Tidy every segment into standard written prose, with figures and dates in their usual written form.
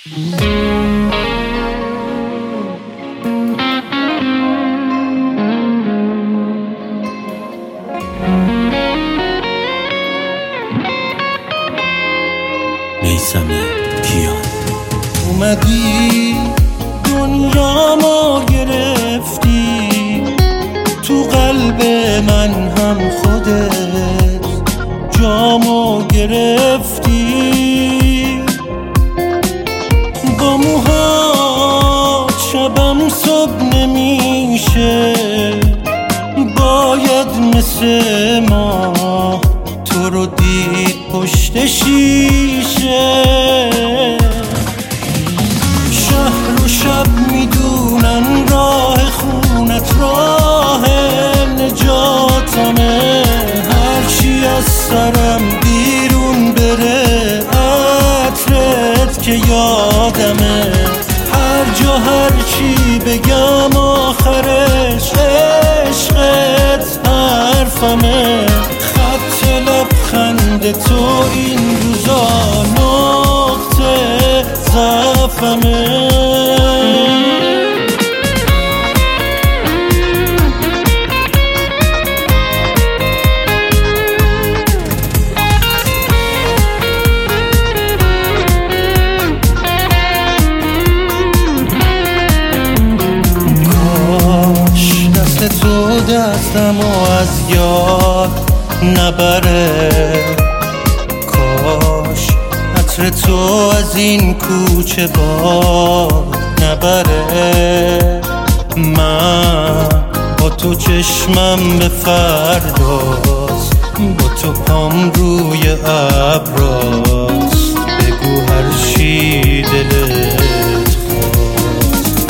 میثم کیان. اومدی دنیامو گرفتی، تو قلب من هم خودت جامو گرفتی، با موهات شبم صبح نمیشه، باید مثل ما تو رو دید پشت شیشه. شهر و شب میدونن راه خونت راه نجاتمه، هرچی از سرم بیرون بره عطرت که یادمه، هر جا هرچی بگم آخرش عشقت حرفمه، خط لبخند تو این روزا نقطه ضعفمه. تو دستمو از یاد نبره، کاش عطر تو از این کوچه باد نبره، من با تو چشمم به فرداست، با تو پام روی ابراست، بگو هر چی دلت خواست.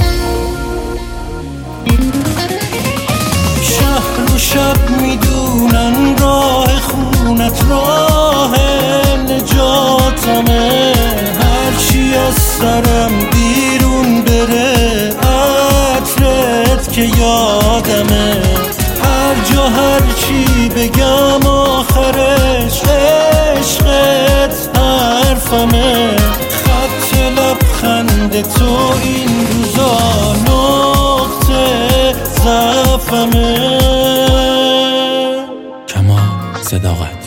شهر و شب میدونن راه خونت راه نجاتمه، هرچی از سرم بیرون بره عطرت که یادمه، هر جا هرچی بگم آخرش عشقت حرفمه، خط لبخند تو این روزا نقطه ضعفمه. کمال صداقت.